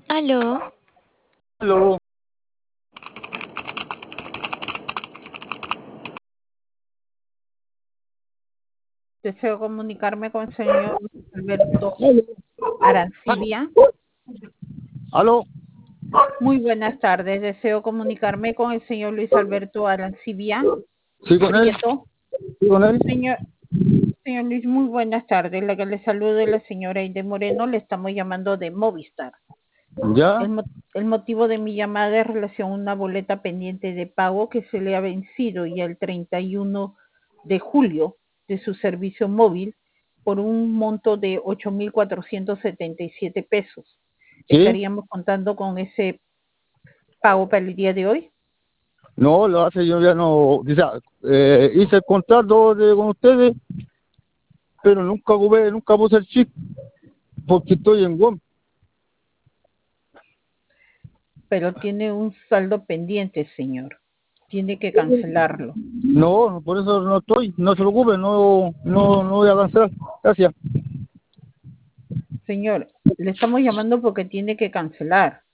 Aló, Aló. Deseo comunicarme con el señor Alberto Aló. Arancibia. Aló. Muy buenas tardes. Deseo comunicarme con el señor Luis Alberto Arancibia Sí, con él. Prieto. Sí, con él. Señor Luis, muy buenas tardes. La que le saluda es la señora Aide Moreno. Le estamos llamando de Movistar. Ya. El motivo de mi llamada es en relación a una boleta pendiente de pago que se le ha vencido ya el 31 de julio de su servicio móvil por un monto de 8.477 pesos. Sí. ¿Estaríamos contando con ese pago para el día de hoy? No, lo hace yo ya no. Quizá, hice el contrato con ustedes, pero nunca puse el chip porque estoy en WOM. Pero tiene un saldo pendiente, señor. Tiene que cancelarlo. No, por eso no estoy. No se preocupe, no voy a cancelar. Gracias. Señor, le estamos llamando porque tiene que cancelar.